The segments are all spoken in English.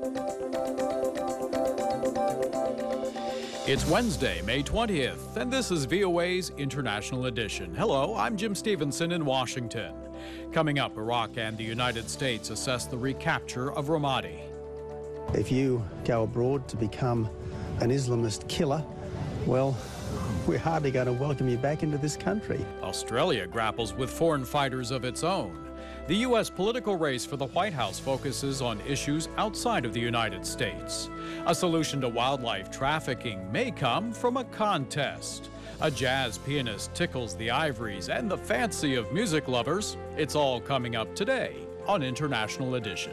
It's Wednesday, May 20th, and this is VOA's International Edition. Hello, I'm Jim Stevenson in Washington. Coming up, Iraq and the United States assess the recapture of Ramadi. If you go abroad to become an Islamist killer, well, we're hardly going to welcome you back into this country. Australia grapples with foreign fighters of its own. The U.S. political race for the White House focuses on issues outside of the United States. A solution to wildlife trafficking may come from a contest. A jazz pianist tickles the ivories and the fancy of music lovers. It's all coming up today on International Edition.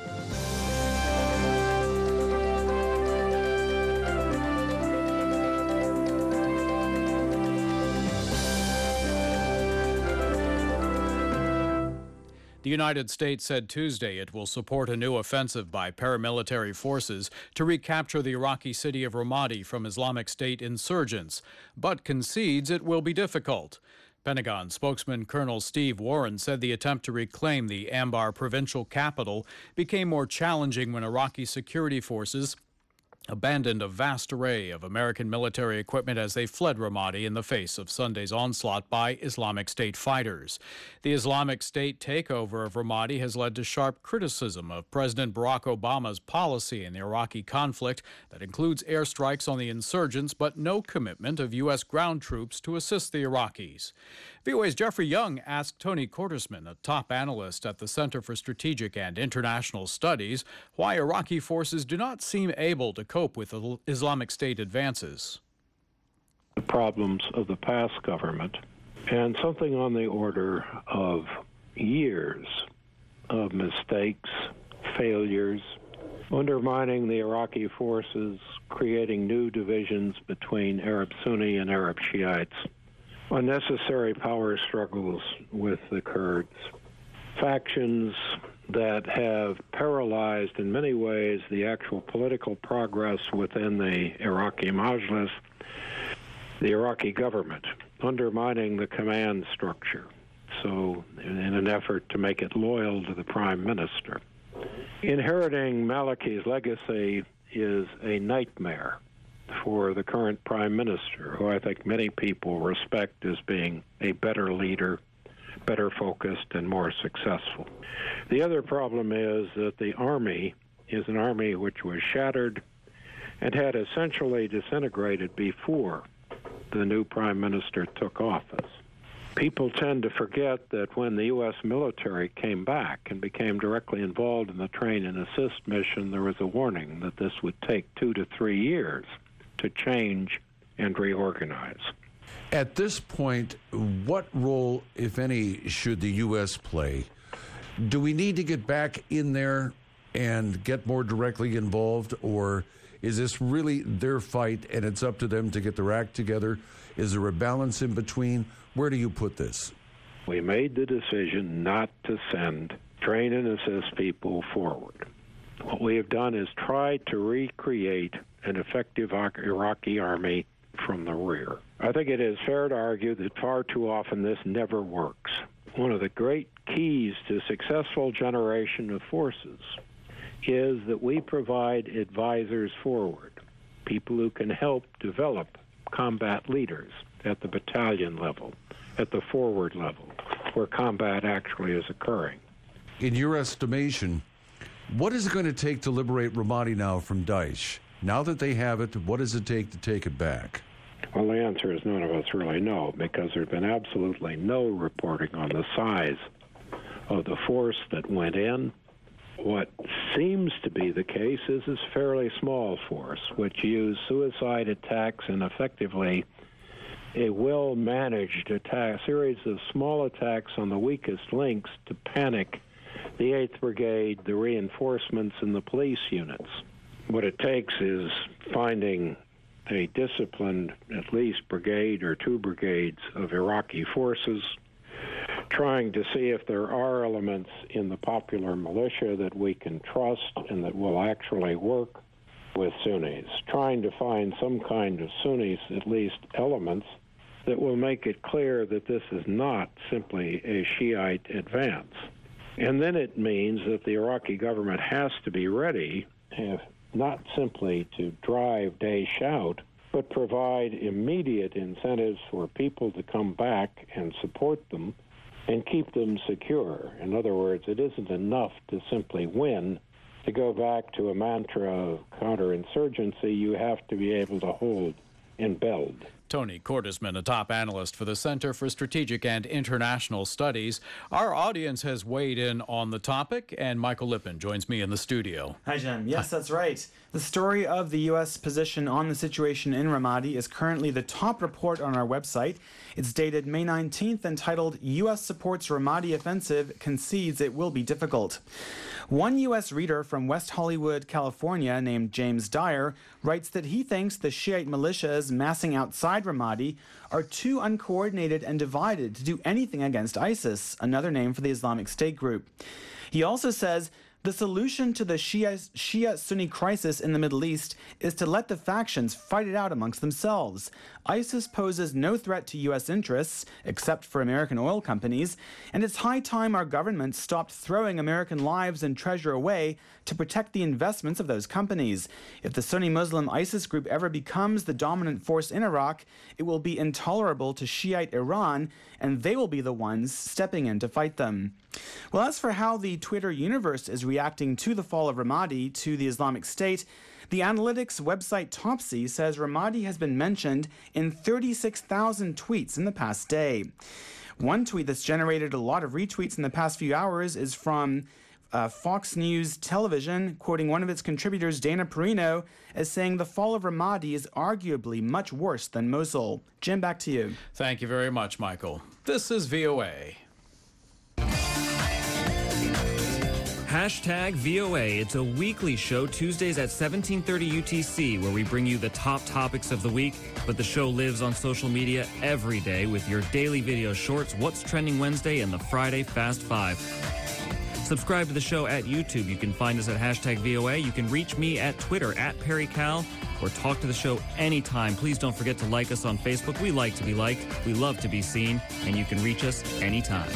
The United States said Tuesday it will support a new offensive by paramilitary forces to recapture the Iraqi city of Ramadi from Islamic State insurgents, but concedes it will be difficult. Pentagon spokesman Colonel Steve Warren said the attempt to reclaim the Anbar provincial capital became more challenging when Iraqi security forces abandoned a vast array of American military equipment as they fled Ramadi in the face of Sunday's onslaught by Islamic State fighters. The Islamic State takeover of Ramadi has led to sharp criticism of President Barack Obama's policy in the Iraqi conflict that includes airstrikes on the insurgents but no commitment of U.S. ground troops to assist the Iraqis. VOA's Jeffrey Young asked Tony Kortersman, a top analyst at the Center for Strategic and International Studies, why Iraqi forces do not seem able to cope with Islamic State advances. The problems of the past government and something on the order of years of mistakes, failures, undermining the Iraqi forces, creating new divisions between Arab Sunni and Arab Shiites, unnecessary power struggles with the Kurds, factions that have paralyzed in many ways the actual political progress within the Iraqi Majlis, the Iraqi government, undermining the command structure, so in an effort to make it loyal to the prime minister. Inheriting Maliki's legacy is a nightmare for the current prime minister, who I think many people respect as being a better leader, better focused, and more successful. The other problem is that the army is an army which was shattered and had essentially disintegrated before the new prime minister took office. People tend to forget that when the U.S. military came back and became directly involved in the train and assist mission, there was a warning that this would take 2 to 3 years to change and reorganize. At this point, what role, if any, should the U.S. play? Do we need to get back in there and get more directly involved, or is this really their fight and it's up to them to get their act together? Is there a balance in between? Where do you put this? We made the decision not to send train and assist people forward. What we have done is tried to recreate an effective Iraqi army from the rear. I think it is fair to argue that far too often this never works. One of the great keys to successful generation of forces is that we provide advisors forward, people who can help develop combat leaders at the battalion level, at the forward level, where combat actually is occurring. In your estimation, what is it going to take to liberate Ramadi now from Daesh? Now that they have it, what does it take it back? Well, the answer is none of us really know, because there's been absolutely no reporting on the size of the force that went in. What seems to be the case is this fairly small force, which used suicide attacks and effectively a well-managed attack, series of small attacks on the weakest links to panic the 8th Brigade, the reinforcements, and the police units. What it takes is finding a disciplined, at least brigade or 2 brigades of Iraqi forces, trying to see if there are elements in the popular militia that we can trust and that will actually work with Sunnis, trying to find some kind of Sunnis, at least elements, that will make it clear that this is not simply a Shiite advance. And then it means that the Iraqi government has to be ready not simply to drive Daesh out, but provide immediate incentives for people to come back and support them and keep them secure. In other words, it isn't enough to simply win. To go back to a mantra of counterinsurgency, you have to be able to hold and build. Tony Cordesman, a top analyst for the Center for Strategic and International Studies. Our audience has weighed in on the topic, and Michael Lippin joins me in the studio. Hi, Jim. Yes, that's right. The story of the U.S. position on the situation in Ramadi is currently the top report on our website. It's dated May 19th, entitled U.S. Supports Ramadi Offensive, Concedes It Will Be Difficult. One U.S. reader from West Hollywood, California, named James Dyer, writes that he thinks the Shiite militias massing outside Ramadi are too uncoordinated and divided to do anything against ISIS, another name for the Islamic State group. He also says the solution to the Shia-Sunni crisis in the Middle East is to let the factions fight it out amongst themselves. ISIS poses no threat to U.S. interests, except for American oil companies, and it's high time our government stopped throwing American lives and treasure away to protect the investments of those companies. If the Sunni Muslim ISIS group ever becomes the dominant force in Iraq, it will be intolerable to Shiite Iran, and they will be the ones stepping in to fight them. Well, as for how the Twitter universe is reacting to the fall of Ramadi to the Islamic State, the analytics website Topsy says Ramadi has been mentioned in 36,000 tweets in the past day. One tweet that's generated a lot of retweets in the past few hours is from Fox News Television, quoting one of its contributors, Dana Perino, as saying the fall of Ramadi is arguably much worse than Mosul. Jim, back to you. Thank you very much, Michael. This is VOA. Hashtag VOA. It's a weekly show, Tuesdays at 17:30 UTC, where we bring you the top topics of the week. But the show lives on social media every day with your daily video shorts, What's Trending Wednesday, and the Friday Fast Five. Subscribe to the show at YouTube. You can find us at hashtag VOA. You can reach me at Twitter at PerryCal, or talk to the show anytime. Please don't forget to like us on Facebook. We like to be liked. We love to be seen. And you can reach us anytime.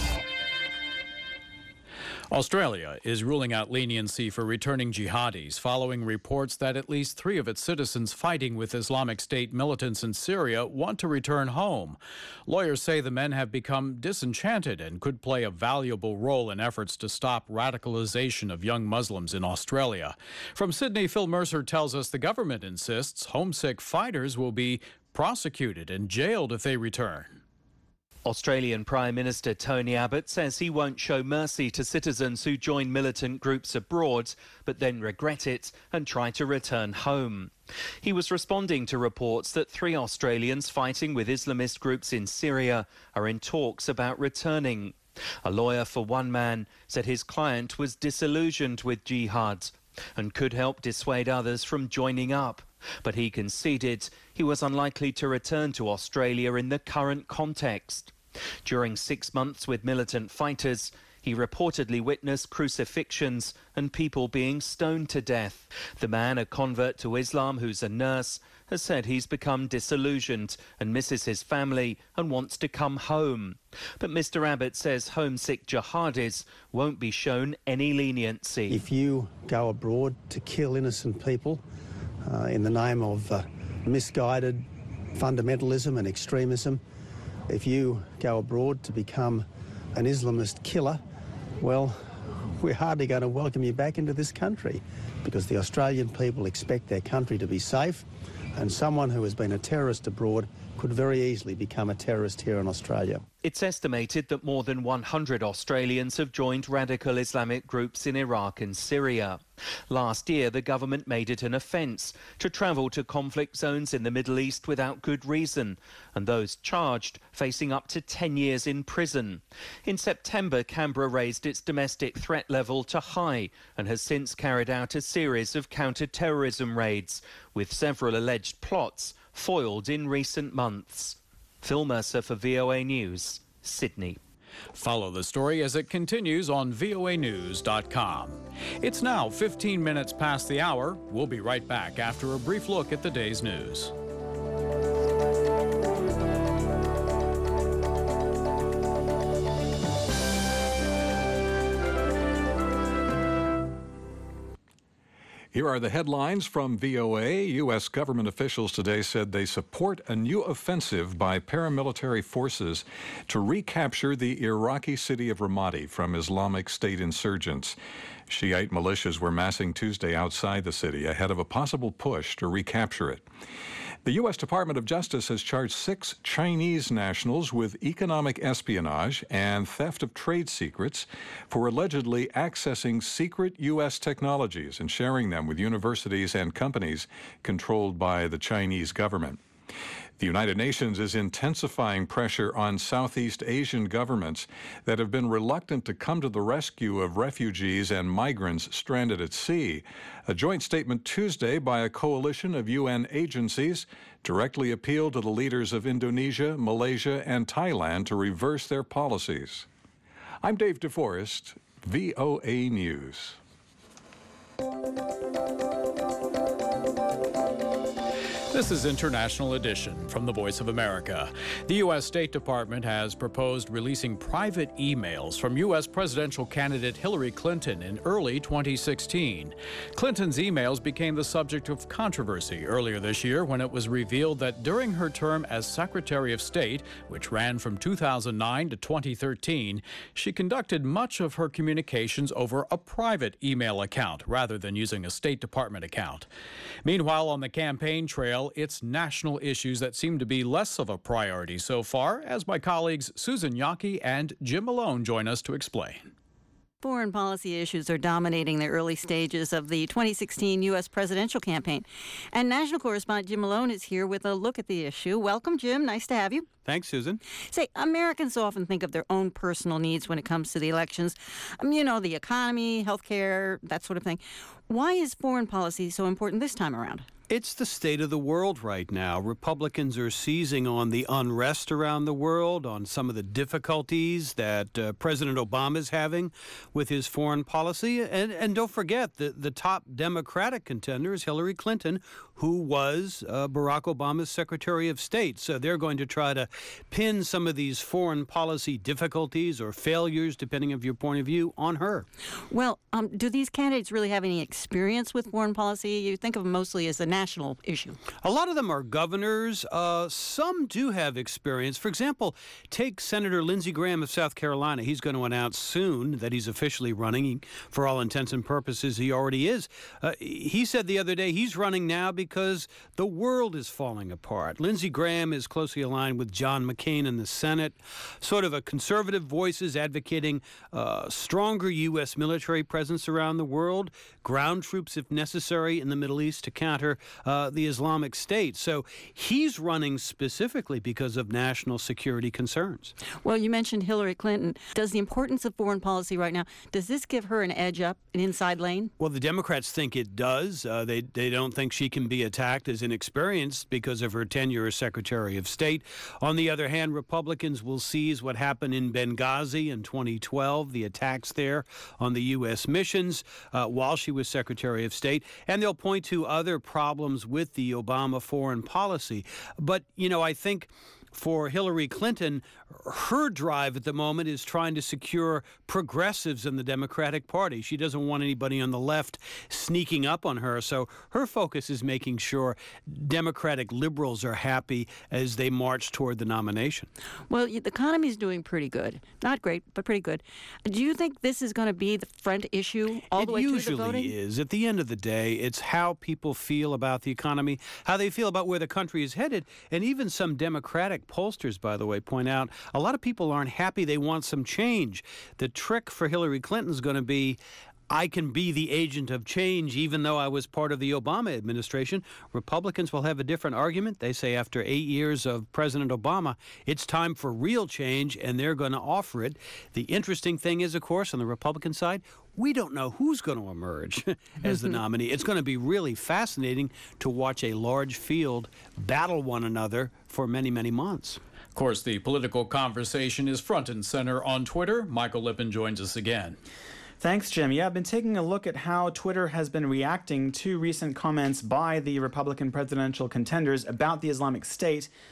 Australia is ruling out leniency for returning jihadis following reports that at least 3 of its citizens fighting with Islamic State militants in Syria want to return home. Lawyers say the men have become disenchanted and could play a valuable role in efforts to stop radicalization of young Muslims in Australia. From Sydney, Phil Mercer tells us the government insists homesick fighters will be prosecuted and jailed if they return. Australian Prime Minister Tony Abbott says he won't show mercy to citizens who join militant groups abroad, but then regret it and try to return home. He was responding to reports that 3 Australians fighting with Islamist groups in Syria are in talks about returning. A lawyer for one man said his client was disillusioned with jihad and could help dissuade others from joining up. But he conceded he was unlikely to return to Australia in the current context. During 6 months with militant fighters, he reportedly witnessed crucifixions and people being stoned to death. The man, a convert to Islam who's a nurse, has said he's become disillusioned and misses his family and wants to come home. But Mr. Abbott says homesick jihadis won't be shown any leniency. If you go abroad to kill innocent people in the name of misguided fundamentalism and extremism, if you go abroad to become an Islamist killer, well, we're hardly going to welcome you back into this country, because the Australian people expect their country to be safe, and someone who has been a terrorist abroad could very easily become a terrorist here in Australia. It's estimated that more than 100 Australians have joined radical Islamic groups in Iraq and Syria. Last year, the government made it an offence to travel to conflict zones in the Middle East without good reason, and those charged facing up to 10 years in prison. In September, Canberra raised its domestic threat level to high and has since carried out a series of counter-terrorism raids, with several alleged plots foiled in recent months. Phil Mercer for VOA News, Sydney. Follow the story as it continues on voanews.com. It's now 15 minutes past the hour. We'll be right back after a brief look at the day's news. Here are the headlines from VOA. U.S. government officials today said they support a new offensive by paramilitary forces to recapture the Iraqi city of Ramadi from Islamic State insurgents. Shiite militias were massing Tuesday outside the city ahead of a possible push to recapture it. The U.S. Department of Justice has charged 6 Chinese nationals with economic espionage and theft of trade secrets for allegedly accessing secret U.S. technologies and sharing them with universities and companies controlled by the Chinese government. The United Nations is intensifying pressure on Southeast Asian governments that have been reluctant to come to the rescue of refugees and migrants stranded at sea. A joint statement Tuesday by a coalition of UN agencies directly appealed to the leaders of Indonesia, Malaysia, and Thailand to reverse their policies. I'm Dave DeForest, VOA News. This is International Edition from the Voice of America. The U.S. State Department has proposed releasing private emails from U.S. presidential candidate Hillary Clinton in early 2016. Clinton's emails became the subject of controversy earlier this year when it was revealed that during her term as Secretary of State, which ran from 2009 to 2013, she conducted much of her communications over a private email account rather than using a State Department account. Meanwhile, on the campaign trail, it's national issues that seem to be less of a priority so far, as my colleagues Susan Yockey and Jim Malone join us to explain. Foreign policy issues are dominating the early stages of the 2016 U.S. presidential campaign. And national correspondent Jim Malone is here with a look at the issue. Welcome, Jim. Nice to have you. Thanks, Susan. Say, Americans often think of their own personal needs when it comes to the elections. The economy, healthcare, that sort of thing. Why is foreign policy so important this time around? It's the state of the world right now. Republicans are seizing on the unrest around the world, on some of the difficulties that President Obama is having with his foreign policy. And don't forget, the top Democratic contender is Hillary Clinton, who was Barack Obama's Secretary of State. So they're going to try to pin some of these foreign policy difficulties or failures, depending on your point of view, on her. Well, do these candidates really have any experience with foreign policy? You think of them mostly as a national issue. A lot of them are governors. Some do have experience. For example, take Senator Lindsey Graham of South Carolina. He's going to announce soon that he's officially running. For all intents and purposes, he already is. He said the other day he's running now because the world is falling apart. Lindsey Graham is closely aligned with John McCain in the Senate, sort of a conservative voices advocating stronger U.S. military presence around the world, ground troops if necessary in the Middle East to counter the Islamic State. So he's running specifically because of national security concerns. Well, you mentioned Hillary Clinton. Does the importance of foreign policy right now, does this give her an edge up, an inside lane? Well, the Democrats think it does. They don't think she can be attacked as inexperienced because of her tenure as Secretary of State. On the other hand, Republicans will seize what happened in Benghazi in 2012, the attacks there on the U.S. missions while she was Secretary of State, and they'll point to other problems with the Obama foreign policy. But, I think for Hillary Clinton, her drive at the moment is trying to secure progressives in the Democratic Party. She doesn't want anybody on the left sneaking up on her. So her focus is making sure Democratic liberals are happy as they march toward the nomination. Well, the economy is doing pretty good. Not great, but pretty good. Do you think this is going to be the front issue all the way through the voting? It usually is. At the end of the day, it's how people feel about the economy, how they feel about where the country is headed, and even some Democratic pollsters, by the way, point out a lot of people aren't happy. They want some change. The trick for Hillary Clinton is going to be, I can be the agent of change even though I was part of the Obama administration. Republicans will have a different argument. They say after 8 years of President Obama, it's time for real change, and they're going to offer it. The interesting thing is, of course, on the Republican side, we don't know who's going to emerge as the nominee. It's going to be really fascinating to watch a large field battle one another for many, many months. Of course, the political conversation is front and center on Twitter. Michael Lippin joins us again. Thanks, Jim. Yeah, I've been taking a look at how Twitter has been reacting to recent comments by the Republican presidential contenders about the Islamic State.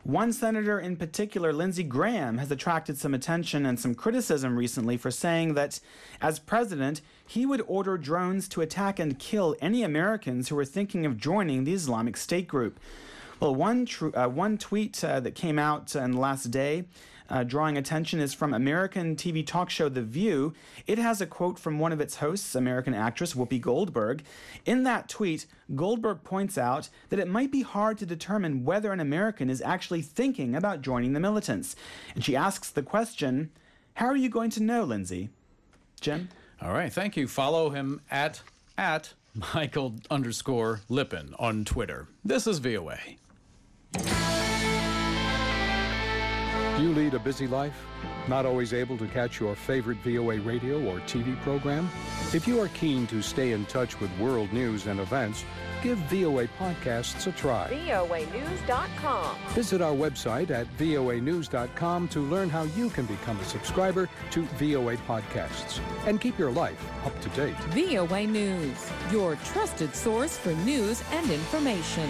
One senator in particular, Lindsey Graham, has attracted some attention and some criticism recently for saying that, as president, he would order drones to attack and kill any Americans who were thinking of joining the Islamic State group. Well, one tweet that came out in the last day drawing attention is from American TV talk show The View. It has a quote from one of its hosts, American actress Whoopi Goldberg. In that tweet, Goldberg points out that it might be hard to determine whether an American is actually thinking about joining the militants. And she asks the question, how are you going to know, Lindsay? Jim? All right, thank you. Follow him at Michael_Lippin on Twitter. This is VOA. Do you lead a busy life? Not always able to catch your favorite VOA radio or TV program? If you are keen to stay in touch with world news and events, give VOA Podcasts a try. voanews.com. Visit our website at voanews.com to learn how you can become a subscriber to VOA Podcasts and keep your life up to date. VOA News, your trusted source for news and information.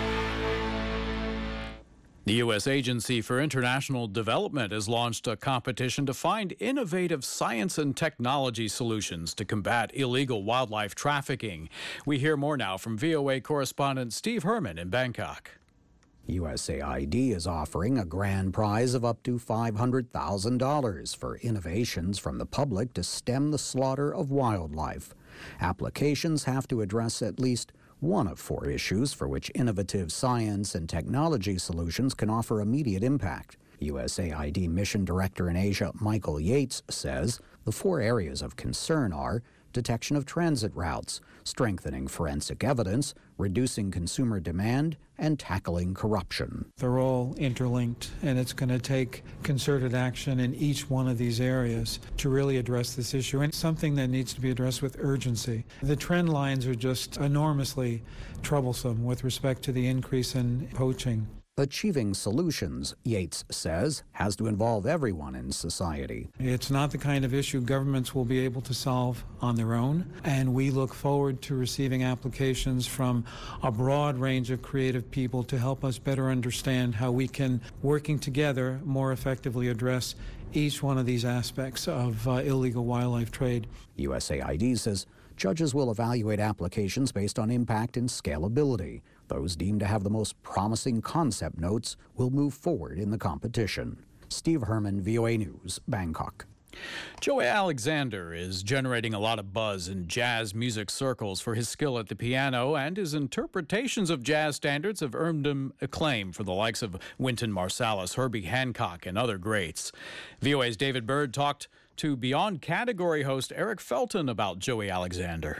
The U.S. Agency for International Development has launched a competition to find innovative science and technology solutions to combat illegal wildlife trafficking. We hear more now from VOA correspondent Steve Herman in Bangkok. USAID is offering a grand prize of up to $500,000 for innovations from the public to stem the slaughter of wildlife. Applications have to address at least one of 4 issues for which innovative science and technology solutions can offer immediate impact. USAID Mission Director in Asia, Michael Yates, says the 4 areas of concern are detection of transit routes, strengthening forensic evidence, reducing consumer demand, and tackling corruption. They're all interlinked, and it's going to take concerted action in each one of these areas to really address this issue, and it's something that needs to be addressed with urgency. The trend lines are just enormously troublesome with respect to the increase in poaching. Achieving solutions, Yates says, has to involve everyone in society. It's not the kind of issue governments will be able to solve on their own, and we look forward to receiving applications from a broad range of creative people to help us better understand how we can, working together, more effectively address each one of these aspects of illegal wildlife trade. USAID says judges will evaluate applications based on impact and scalability. Those deemed to have the most promising concept notes will move forward in the competition. Steve Herman, VOA News, Bangkok. Joey Alexander is generating a lot of buzz in jazz music circles for his skill at the piano, and his interpretations of jazz standards have earned him acclaim for the likes of Wynton Marsalis, Herbie Hancock, and other greats. VOA's David Byrd talked to Beyond Category host Eric Felton about Joey Alexander.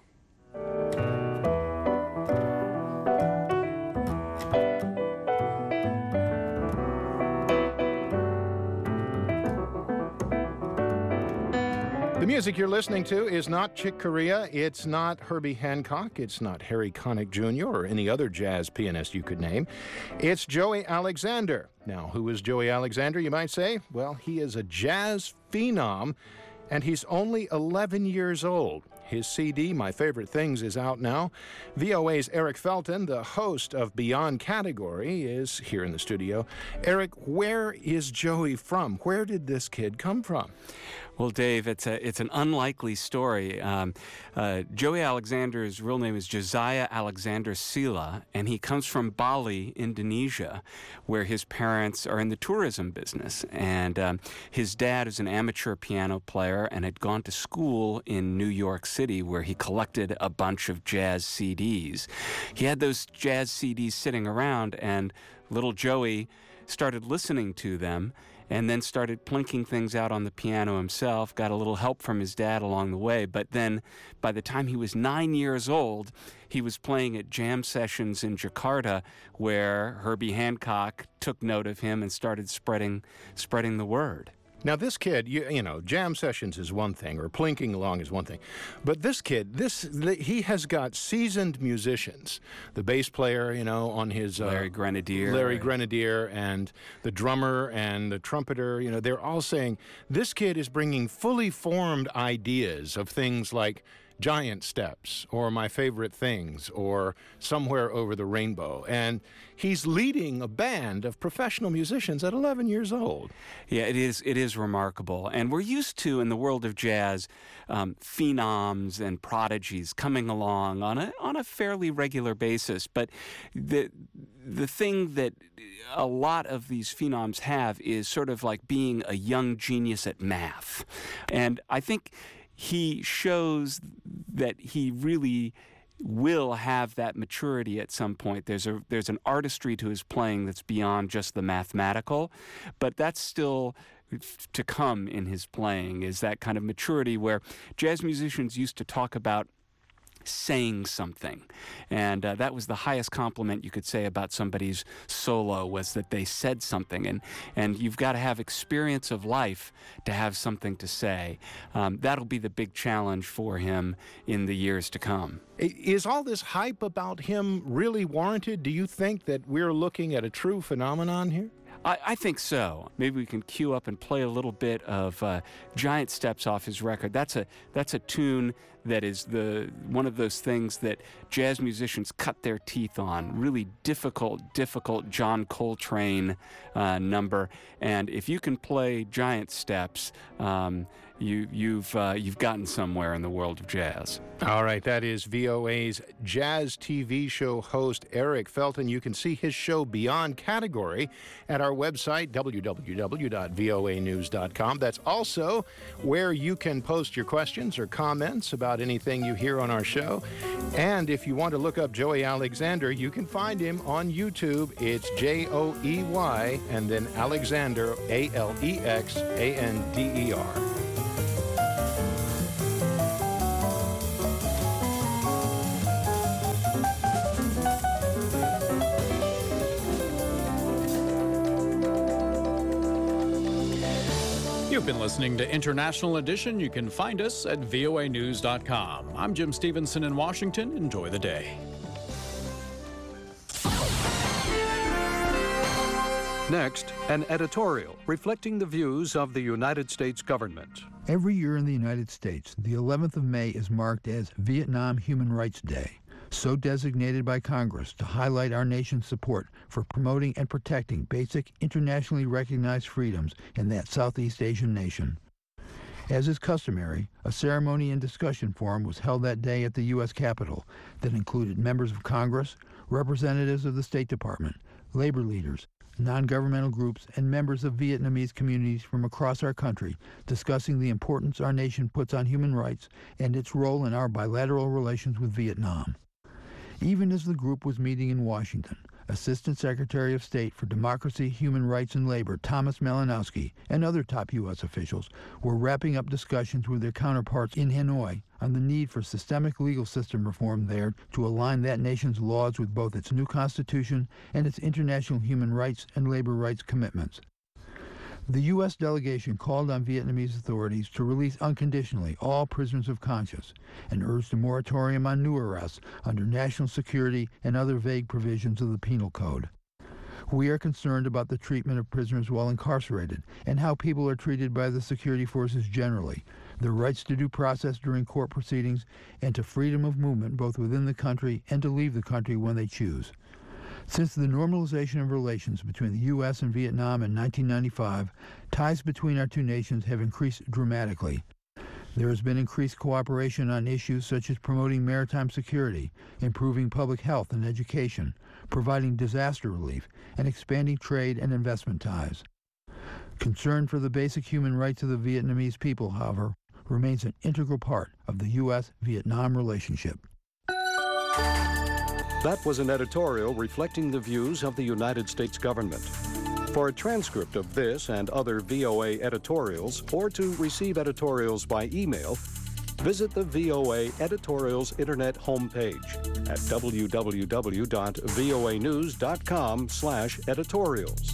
The music you're listening to is not Chick Corea, it's not Herbie Hancock, it's not Harry Connick Jr. or any other jazz pianist you could name. It's Joey Alexander. Now, who is Joey Alexander, you might say? Well, he is a jazz phenom, and he's only 11 years old. His CD, My Favorite Things, is out now. VOA's Eric Felton, the host of Beyond Category, is here in the studio. Eric, where is Joey from? Where did this kid come from? Well, Dave, it's an unlikely story. Joey Alexander's real name is Josiah Alexander Sila, and he comes from Bali, Indonesia, where his parents are in the tourism business. And his dad is an amateur piano player and had gone to school in New York City, where he collected a bunch of jazz CDs. He had those jazz CDs sitting around, and little Joey started listening to them, and then started plinking things out on the piano himself, got a little help from his dad along the way. But then by the time he was 9 years old, he was playing at jam sessions in Jakarta, where Herbie Hancock took note of him and started spreading the word. Now, this kid, you know, jam sessions is one thing, or plinking along is one thing. But this kid, he has got seasoned musicians. The bass player, you know, on his... Larry Grenadier. Larry Grenadier, and the drummer and the trumpeter, you know, they're all saying, this kid is bringing fully formed ideas of things like Giant Steps or My Favorite Things or Somewhere Over the Rainbow. And he's leading a band of professional musicians at 11 years old. Yeah, it is remarkable. And we're used to, in the world of jazz, phenoms and prodigies coming along on a fairly regular basis. But the thing that a lot of these phenoms have is sort of like being a young genius at math. And I think he shows that he really will have that maturity at some point. There's an artistry to his playing that's beyond just the mathematical, but that's still to come in his playing, is that kind of maturity where jazz musicians used to talk about saying something. And that was the highest compliment you could say about somebody's solo, was that they said something. And you've got to have experience of life to have something to say. That'll be the big challenge for him in the years to come. Is all this hype about him really warranted? Do you think that we're looking at a true phenomenon here? I think so. Maybe we can cue up and play a little bit of Giant Steps off his record. That's a tune that is one of those things that jazz musicians cut their teeth on. Really difficult John Coltrane number. And if you can play Giant Steps, you've gotten somewhere in the world of jazz. All right, that is VOA's jazz TV show host Eric Felton. You can see his show Beyond Category at our website, www.voanews.com. That's also where you can post your questions or comments about anything you hear on our show. And if you want to look up Joey Alexander, you can find him on YouTube. It's Joey and then Alexander, Alexander. You've been listening to International Edition. You can find us at voanews.com. I'm Jim Stevenson in Washington. Enjoy the day. Next, an editorial reflecting the views of the United States government. Every year in the United States, the 11th of May is marked as Vietnam Human Rights Day, so designated by Congress to highlight our nation's support for promoting and protecting basic internationally recognized freedoms in that Southeast Asian nation. As is customary, a ceremony and discussion forum was held that day at the U.S. Capitol that included members of Congress, representatives of the State Department, labor leaders, non-governmental groups, and members of Vietnamese communities from across our country discussing the importance our nation puts on human rights and its role in our bilateral relations with Vietnam. Even as the group was meeting in Washington, Assistant Secretary of State for Democracy, Human Rights, and Labor Thomas Malinowski and other top U.S. officials were wrapping up discussions with their counterparts in Hanoi on the need for systemic legal system reform there to align that nation's laws with both its new constitution and its international human rights and labor rights commitments. The U.S. delegation called on Vietnamese authorities to release unconditionally all prisoners of conscience and urged a moratorium on new arrests under national security and other vague provisions of the Penal Code. We are concerned about the treatment of prisoners while incarcerated and how people are treated by the security forces generally, their rights to due process during court proceedings, and to freedom of movement both within the country and to leave the country when they choose. Since the normalization of relations between the U.S. and Vietnam in 1995, ties between our two nations have increased dramatically. There has been increased cooperation on issues such as promoting maritime security, improving public health and education, providing disaster relief, and expanding trade and investment ties. Concern for the basic human rights of the Vietnamese people, however, remains an integral part of the U.S.-Vietnam relationship. That was an editorial reflecting the views of the United States government. For a transcript of this and other VOA editorials, or to receive editorials by email, visit the VOA Editorials Internet homepage at www.voanews.com/editorials.